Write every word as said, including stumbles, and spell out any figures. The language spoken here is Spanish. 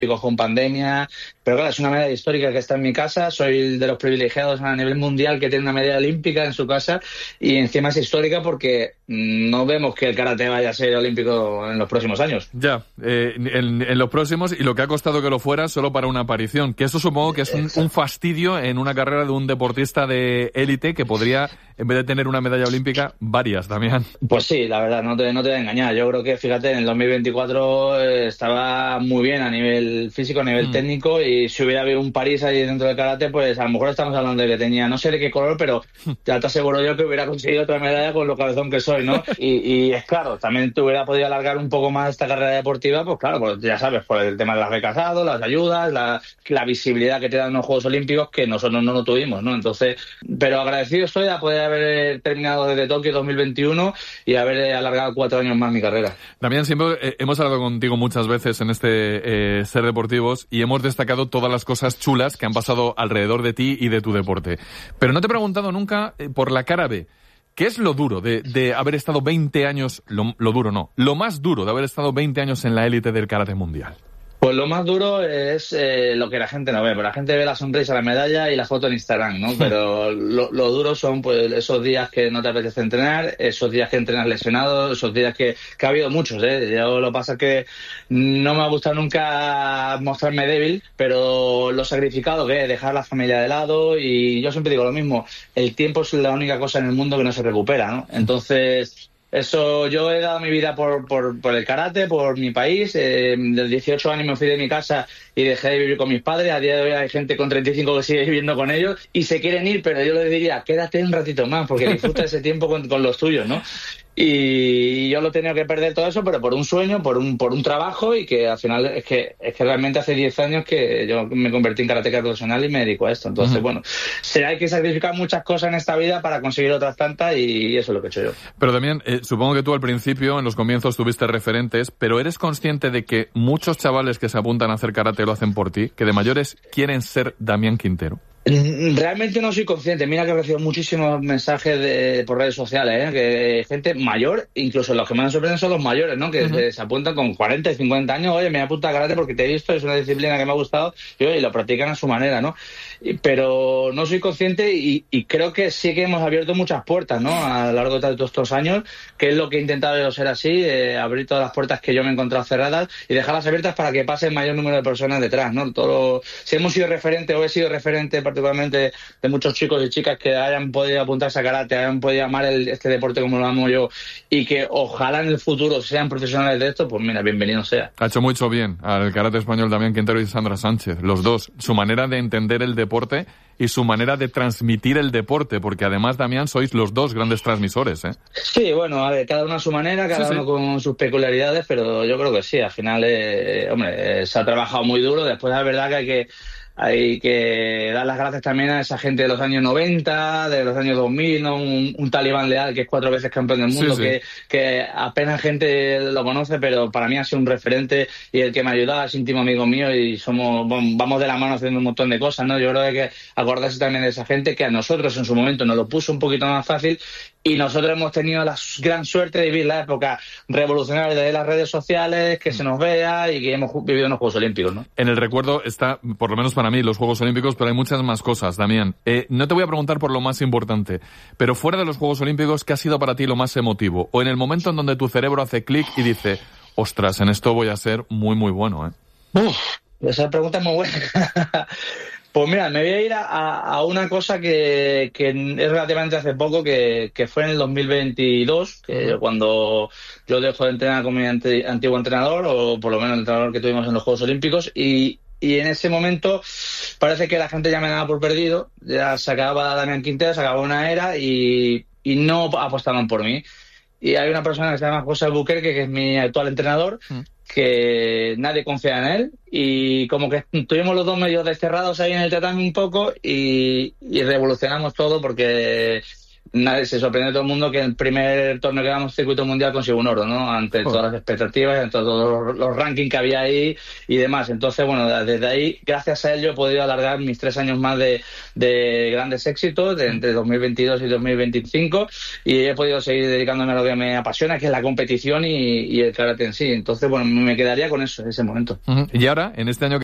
con pandemia, pero claro, es una medalla histórica que está en mi casa, soy de los privilegiados a nivel mundial que tiene una medalla olímpica en su casa y encima es histórica porque no vemos que el karate vaya a ser olímpico en los próximos años. Ya, eh, en, en los próximos, y lo que ha costado que lo fuera solo para una aparición, que eso supongo que es un, un fastidio en una carrera de un deportista de élite que podría, en vez de tener una medalla olímpica, varias, Damián. Pues sí, la verdad, no te, no te voy a engañar, yo creo que, fíjate, en el dos mil veinticuatro eh, estaba muy bien a nivel físico, a nivel mm. técnico, y si hubiera habido un París ahí dentro del karate, pues a lo mejor estamos hablando de que tenía, no sé de qué color, pero ya te aseguro yo que hubiera conseguido otra medalla con lo cabezón que soy, ¿no? Y, y es claro, también te hubiera podido alargar un poco más esta carrera deportiva, pues claro, pues ya sabes, por el tema de las becas, las ayudas, la, la visibilidad que te dan los Juegos Olímpicos, que nosotros no lo tuvimos, ¿no? Entonces, pero agradecido estoy a poder haber terminado desde Tokio dos mil veintiuno y haber alargado cuatro años más mi carrera. Damián, siempre eh, hemos hablado contigo muchas veces en este eh, Ser Deportivos y hemos destacado todas las cosas chulas que han pasado alrededor de ti y de tu deporte. Pero no te he preguntado nunca eh, por la cara B. ¿Qué es lo duro de, de haber estado veinte años, lo, lo duro no, lo más duro de haber estado veinte años en la élite del karate mundial? Pues lo más duro es eh, lo que la gente no ve, pero la gente ve la sonrisa, la medalla y la foto en Instagram, ¿no? Pero lo, lo duro son pues esos días que no te apetece entrenar, esos días que entrenas lesionado, esos días que, que ha habido muchos, ¿eh? Yo lo que pasa es que no me ha gustado nunca mostrarme débil, pero lo sacrificado que es dejar la familia de lado, y yo siempre digo lo mismo, el tiempo es la única cosa en el mundo que no se recupera, ¿no? Entonces... Eso, yo he dado mi vida por, por, por el karate, por mi país. Eh, de dieciocho años me fui de mi casa y dejé de vivir con mis padres. A día de hoy hay gente con treinta y cinco que sigue viviendo con ellos y se quieren ir, pero yo les diría, quédate un ratito más porque disfruta ese tiempo con, con los tuyos, ¿no? Y yo lo he tenido que perder todo eso, pero por un sueño, por un por un trabajo, y que al final es que es que realmente hace diez años que yo me convertí en karateca profesional y me dedico a esto. Entonces, uh-huh. bueno, se hay que sacrificar muchas cosas en esta vida para conseguir otras tantas, y eso es lo que he hecho yo. Pero también, eh, supongo que tú al principio, en los comienzos, tuviste referentes, pero ¿eres consciente de que muchos chavales que se apuntan a hacer karate lo hacen por ti, que de mayores quieren ser Damián Quintero? Realmente no soy consciente. Mira que he recibido muchísimos mensajes de, por redes sociales, ¿eh? Que gente mayor, incluso los que más me sorprenden son los mayores, ¿no? Que uh-huh. se apuntan con cuarenta y cincuenta años. Oye, me he apuntado a karate porque te he visto, es una disciplina que me ha gustado, y, oye, lo practican a su manera, ¿no? Y, pero no soy consciente, y, y creo que sí que hemos abierto muchas puertas, ¿no? A lo largo de todos estos años, que es lo que he intentado yo ser así, eh, abrir todas las puertas que yo me he encontrado cerradas y dejarlas abiertas para que pase el mayor número de personas detrás, ¿no? Todo, si hemos sido referente o he sido referente particularmente de muchos chicos y chicas que hayan podido apuntarse a karate, hayan podido amar el, este deporte como lo amo yo, y que ojalá en el futuro sean profesionales de esto, pues mira, bienvenido sea. Ha hecho mucho bien al karate español Damián Quintero y Sandra Sánchez, los dos, su manera de entender el deporte y su manera de transmitir el deporte, porque además, Damián, sois los dos grandes transmisores, ¿eh? Sí, bueno, a ver, cada uno a su manera, cada sí, uno sí. con sus peculiaridades, pero yo creo que sí, al final, eh, hombre, eh, se ha trabajado muy duro. Después es verdad que hay que Hay que dar las gracias también a esa gente de los años noventa, de los años dos mil, ¿no? Un, un Talibán Leal que es cuatro veces campeón del mundo, sí, sí. Que, que apenas gente lo conoce, pero para mí ha sido un referente y el que me ayuda, es íntimo amigo mío, y somos vamos de la mano haciendo un montón de cosas, ¿no? Yo creo que hay que acordarse también de esa gente que a nosotros en su momento nos lo puso un poquito más fácil, y nosotros hemos tenido la gran suerte de vivir la época revolucionaria de las redes sociales, que se nos vea y que hemos vivido en los Juegos Olímpicos, ¿no? En el recuerdo está, por lo menos para mí, los Juegos Olímpicos, pero hay muchas más cosas, Damián. Eh, no te voy a preguntar por lo más importante, pero fuera de los Juegos Olímpicos, ¿qué ha sido para ti lo más emotivo? O en el momento en donde tu cerebro hace clic y dice, ostras, en esto voy a ser muy, muy bueno, ¿eh? Uf, esa pregunta es muy buena. Pues mira, me voy a ir a, a una cosa que, que es relativamente hace poco, que, que fue en el dos mil veintidós, que uh-huh. cuando yo dejo de entrenar con mi ante, antiguo entrenador, o por lo menos el entrenador que tuvimos en los Juegos Olímpicos, y, y en ese momento parece que la gente ya me daba por perdido, ya se acababa Damián Quintero, se acababa una era, y, y no apostaron por mí. Y hay una persona que se llama José Albuquerque, que es mi actual entrenador, uh-huh. que nadie confía en él, y como que estuvimos los dos medio desterrados ahí en el tatami un poco, y, y revolucionamos todo, porque nadie se sorprende todo el mundo que el primer torneo que ganamos circuito mundial consiguió un oro, ¿no? Ante todas las expectativas, ante todos los, los rankings que había ahí y demás. Entonces, bueno, desde ahí, gracias a ello, he podido alargar mis tres años más de, de grandes éxitos, de entre dos mil veintidós y dos mil veinticinco, y he podido seguir dedicándome a lo que me apasiona, que es la competición y, y el karate en sí. Entonces, bueno, me quedaría con eso en ese momento. Uh-huh. Y ahora, en este año